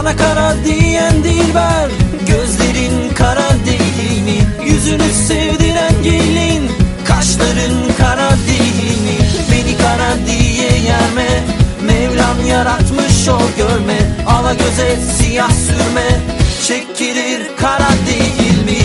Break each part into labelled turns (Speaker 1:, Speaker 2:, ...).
Speaker 1: Bana kara diyen dilber, gözlerin kara değil mi? Yüzünü sevdiren gelin, kaşların kara değil mi? Beni kara diye yerme, Mevlam yaratmış o görme. Ala göze siyah sürme, çekilir kara değil mi?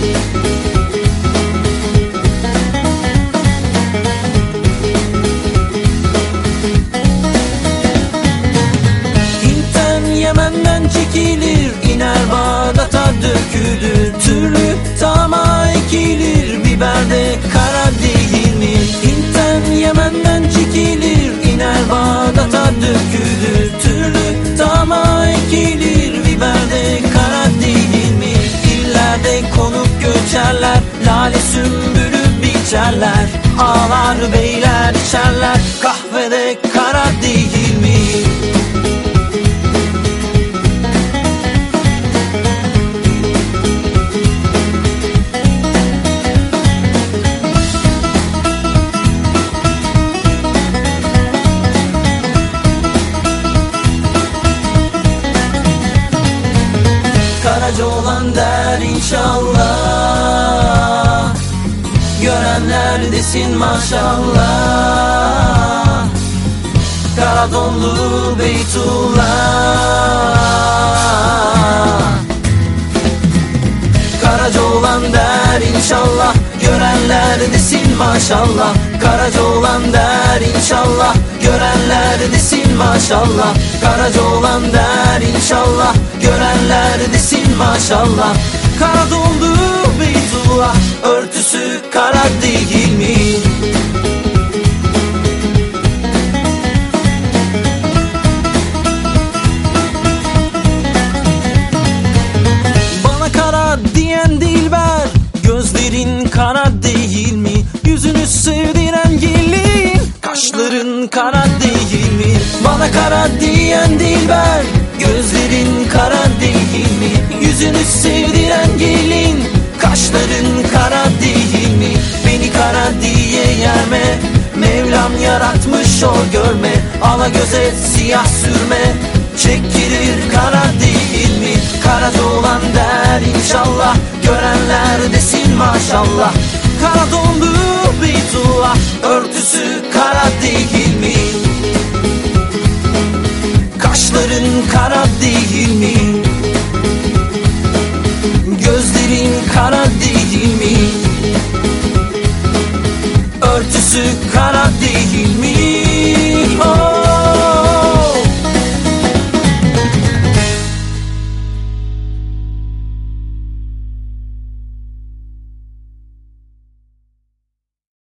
Speaker 1: Yemen'den çekilir, iner Bağdat'a dökülür. Türlü tama ekilir, biberde kara değil mi? Hint'ten Yemen'den çekilir, iner Bağdat'a dökülür. Türlü tama ekilir, biberde kara değil mi? İllerde konup göçerler, lale sümbülü biçerler. Ağlar beyler içerler, kahvede kara değil mi? Karaca olan der inşallah, görenler desin maşallah. Kara donlu Beytullah. Karaca olan der inşallah, görenler desin maşallah. Karaca olan der inşallah, görenler desin maşallah. Karaca olan der inşallah, görenler desin maşallah. Kara donlu Beytullah, örtüsü kara değil mi? Bana kara diyen dilber, gözlerin kara değil mi? Yüzünü sevdiren gelin, kaşların kara değil mi? Bana kara diyen dilber, gözlerin kara değil mi? Yüzünü sevdiren gelin, kaşların kara değil mi? Beni kara diye yerme, Mevlam yaratmış o görme. Ala göze siyah sürme, çekilir kara değil mi? Karaca olan der inşallah, görenler desin maşallah. Kara donlu Beytullah, örtüsü kara değil mi? Kaşların kara değil mi? Gözlerin kara değil mi? Örtüsü kara değil mi?